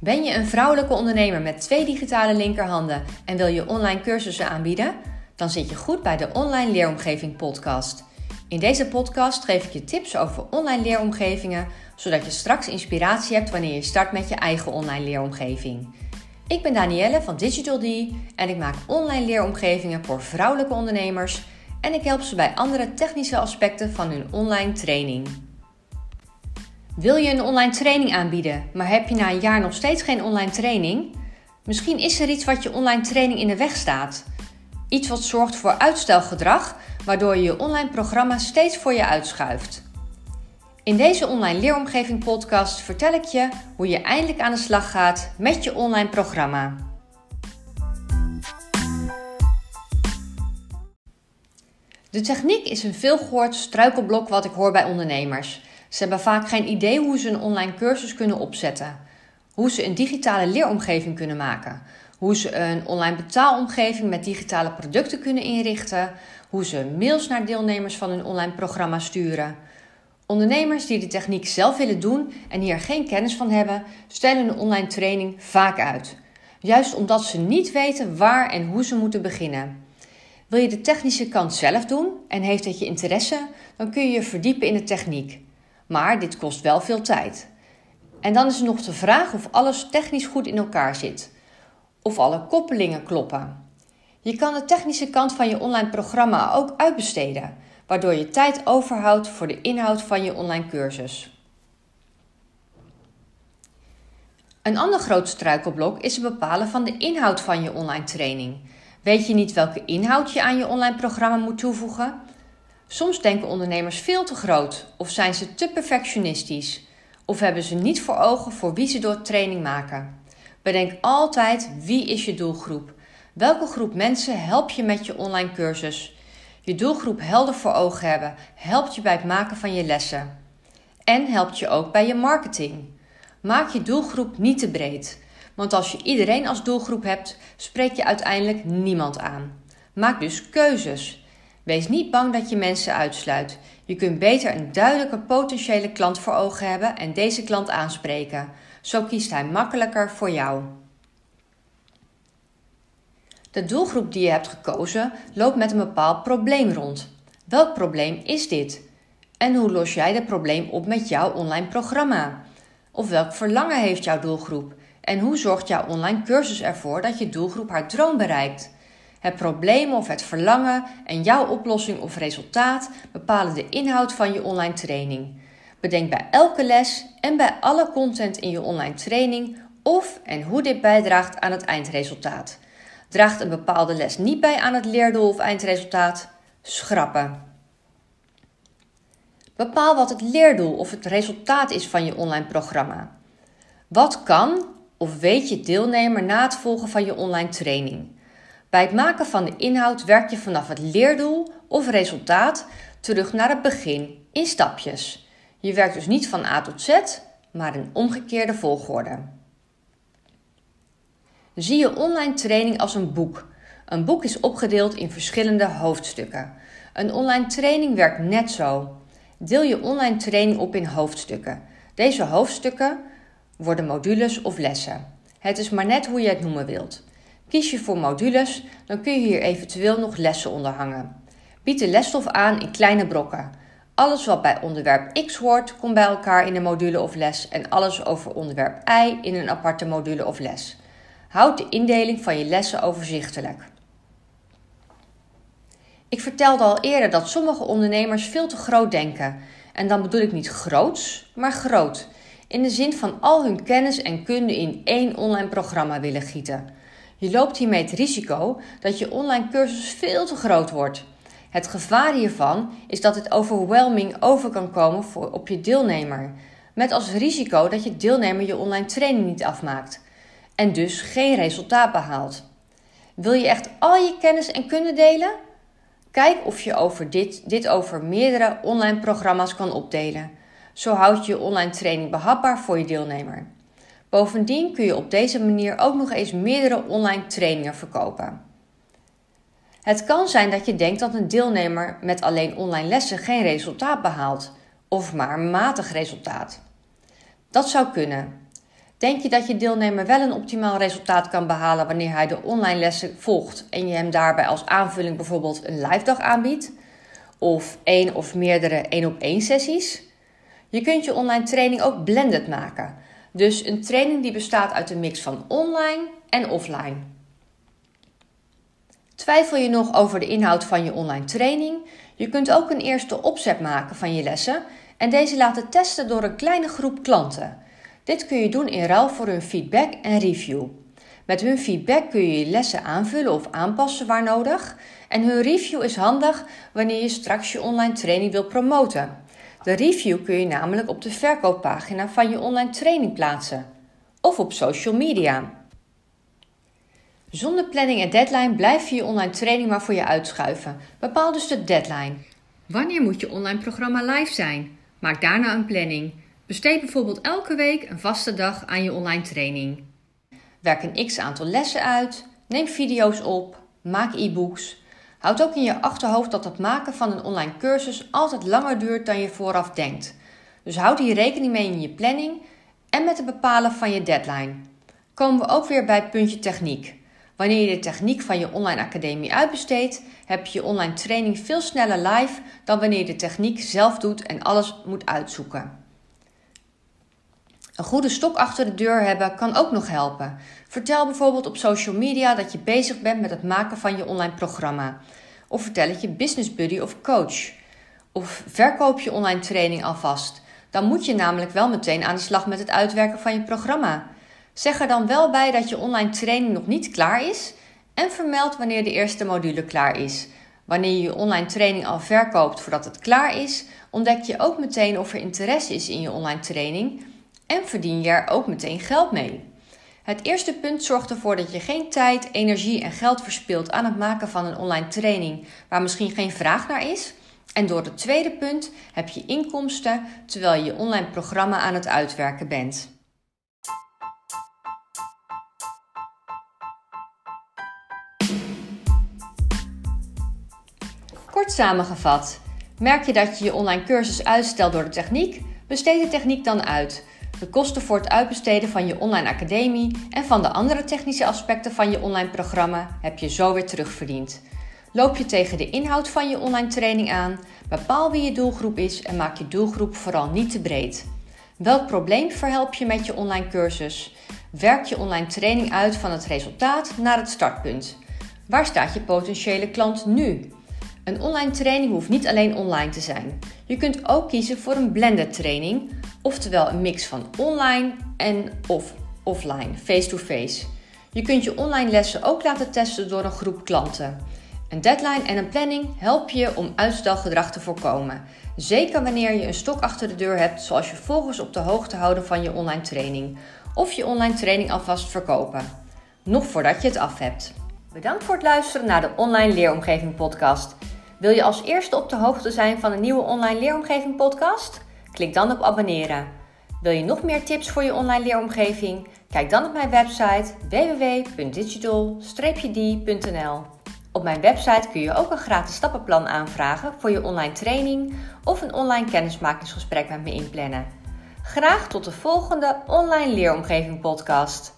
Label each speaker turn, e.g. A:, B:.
A: Ben je een vrouwelijke ondernemer met 2 digitale linkerhanden en wil je online cursussen aanbieden? Dan zit je goed bij de Online Leeromgeving podcast. In deze podcast geef ik je tips over online leeromgevingen, zodat je straks inspiratie hebt wanneer je start met je eigen online leeromgeving. Ik ben Danielle van Digital D en ik maak online leeromgevingen voor vrouwelijke ondernemers en ik help ze bij andere technische aspecten van hun online training. Wil je een online training aanbieden, maar heb je na een jaar nog steeds geen online training? Misschien is er iets wat je online training in de weg staat. Iets wat zorgt voor uitstelgedrag, waardoor je je online programma steeds voor je uitschuift. In deze online leeromgeving podcast vertel ik je hoe je eindelijk aan de slag gaat met je online programma. De techniek is een veelgehoord struikelblok wat ik hoor bij ondernemers. Ze hebben vaak geen idee hoe ze een online cursus kunnen opzetten, hoe ze een digitale leeromgeving kunnen maken, hoe ze een online betaalomgeving met digitale producten kunnen inrichten, hoe ze mails naar deelnemers van hun online programma sturen. Ondernemers die de techniek zelf willen doen en hier geen kennis van hebben, stellen een online training vaak uit. Juist omdat ze niet weten waar en hoe ze moeten beginnen. Wil je de technische kant zelf doen en heeft het je interesse, dan kun je je verdiepen in de techniek. Maar dit kost wel veel tijd. En dan is er nog de vraag of alles technisch goed in elkaar zit. Of alle koppelingen kloppen. Je kan de technische kant van je online programma ook uitbesteden, waardoor je tijd overhoudt voor de inhoud van je online cursus. Een ander groot struikelblok is het bepalen van de inhoud van je online training. Weet je niet welke inhoud je aan je online programma moet toevoegen? Soms denken ondernemers veel te groot of zijn ze te perfectionistisch of hebben ze niet voor ogen voor wie ze door training maken. Bedenk altijd wie is je doelgroep. Welke groep mensen help je met je online cursus? Je doelgroep helder voor ogen hebben helpt je bij het maken van je lessen. En helpt je ook bij je marketing. Maak je doelgroep niet te breed. Want als je iedereen als doelgroep hebt, spreek je uiteindelijk niemand aan. Maak dus keuzes. Wees niet bang dat je mensen uitsluit. Je kunt beter een duidelijke potentiële klant voor ogen hebben en deze klant aanspreken. Zo kiest hij makkelijker voor jou. De doelgroep die je hebt gekozen loopt met een bepaald probleem rond. Welk probleem is dit? En hoe los jij dat probleem op met jouw online programma? Of welk verlangen heeft jouw doelgroep? En hoe zorgt jouw online cursus ervoor dat je doelgroep haar droom bereikt? Het probleem of het verlangen en jouw oplossing of resultaat bepalen de inhoud van je online training. Bedenk bij elke les en bij alle content in je online training of en hoe dit bijdraagt aan het eindresultaat. Draagt een bepaalde les niet bij aan het leerdoel of eindresultaat? Schrappen. Bepaal wat het leerdoel of het resultaat is van je online programma. Wat kan of weet je deelnemer na het volgen van je online training? Bij het maken van de inhoud werk je vanaf het leerdoel of resultaat terug naar het begin in stapjes. Je werkt dus niet van A tot Z, maar in omgekeerde volgorde. Zie je online training als een boek. Een boek is opgedeeld in verschillende hoofdstukken. Een online training werkt net zo. Deel je online training op in hoofdstukken. Deze hoofdstukken worden modules of lessen. Het is maar net hoe je het noemen wilt. Kies je voor modules, dan kun je hier eventueel nog lessen onder hangen. Bied de lesstof aan in kleine brokken. Alles wat bij onderwerp X hoort, komt bij elkaar in een module of les en alles over onderwerp Y in een aparte module of les. Houd de indeling van je lessen overzichtelijk. Ik vertelde al eerder dat sommige ondernemers veel te groot denken. En dan bedoel ik niet groots, maar groot. In de zin van al hun kennis en kunde in één online programma willen gieten. Je loopt hiermee het risico dat je online cursus veel te groot wordt. Het gevaar hiervan is dat het overwhelming over kan komen op je deelnemer. Met als risico dat je deelnemer je online training niet afmaakt. En dus geen resultaat behaalt. Wil je echt al je kennis en kunde delen? Kijk of je over dit over meerdere online programma's kan opdelen. Zo houd je je online training behapbaar voor je deelnemer. Bovendien kun je op deze manier ook nog eens meerdere online trainingen verkopen. Het kan zijn dat je denkt dat een deelnemer met alleen online lessen geen resultaat behaalt, of maar matig resultaat. Dat zou kunnen. Denk je dat je deelnemer wel een optimaal resultaat kan behalen wanneer hij de online lessen volgt en je hem daarbij als aanvulling bijvoorbeeld een live dag aanbiedt? Of 1 of meerdere 1-op-1 sessies? Je kunt je online training ook blended maken. Dus een training die bestaat uit een mix van online en offline. Twijfel je nog over de inhoud van je online training? Je kunt ook een eerste opzet maken van je lessen en deze laten testen door een kleine groep klanten. Dit kun je doen in ruil voor hun feedback en review. Met hun feedback kun je je lessen aanvullen of aanpassen waar nodig. En hun review is handig wanneer je straks je online training wil promoten. De review kun je namelijk op de verkooppagina van je online training plaatsen. Of op social media. Zonder planning en deadline blijf je je online training maar voor je uitschuiven. Bepaal dus de deadline. Wanneer moet je online programma live zijn? Maak daarna een planning. Besteed bijvoorbeeld elke week een vaste dag aan je online training. Werk een x-aantal lessen uit, neem video's op, maak e-books. Houd ook in je achterhoofd dat het maken van een online cursus altijd langer duurt dan je vooraf denkt. Dus houd hier rekening mee in je planning en met het bepalen van je deadline. Komen we ook weer bij het puntje techniek. Wanneer je de techniek van je online academie uitbesteedt, heb je je online training veel sneller live dan wanneer je de techniek zelf doet en alles moet uitzoeken. Een goede stok achter de deur hebben kan ook nog helpen. Vertel bijvoorbeeld op social media dat je bezig bent met het maken van je online programma. Of vertel het je business buddy of coach. Of verkoop je online training alvast. Dan moet je namelijk wel meteen aan de slag met het uitwerken van je programma. Zeg er dan wel bij dat je online training nog niet klaar is en vermeld wanneer de eerste module klaar is. Wanneer je je online training al verkoopt voordat het klaar is, ontdek je ook meteen of er interesse is in je online training en verdien je er ook meteen geld mee. Het eerste punt zorgt ervoor dat je geen tijd, energie en geld verspilt aan het maken van een online training waar misschien geen vraag naar is. En door het tweede punt heb je inkomsten terwijl je je online programma aan het uitwerken bent. Kort samengevat, merk je dat je je online cursus uitstelt door de techniek? Besteed de techniek dan uit. De kosten voor het uitbesteden van je online academie en van de andere technische aspecten van je online programma heb je zo weer terugverdiend. Loop je tegen de inhoud van je online training aan, bepaal wie je doelgroep is en maak je doelgroep vooral niet te breed. Welk probleem verhelp je met je online cursus? Werk je online training uit van het resultaat naar het startpunt. Waar staat je potentiële klant nu? Een online training hoeft niet alleen online te zijn. Je kunt ook kiezen voor een blended training, oftewel een mix van online en offline, face-to-face. Je kunt je online lessen ook laten testen door een groep klanten. Een deadline en een planning helpen je om uitstelgedrag te voorkomen. Zeker wanneer je een stok achter de deur hebt, zoals je volgers op de hoogte houden van je online training. Of je online training alvast verkopen. Nog voordat je het af hebt. Bedankt voor het luisteren naar de Online Leeromgeving podcast. Wil je als eerste op de hoogte zijn van een nieuwe Online Leeromgeving podcast? Klik dan op abonneren. Wil je nog meer tips voor je online leeromgeving? Kijk dan op mijn website www.digital-d.nl. Op mijn website kun je ook een gratis stappenplan aanvragen voor je online training of een online kennismakingsgesprek met me inplannen. Graag tot de volgende Online Leeromgeving podcast.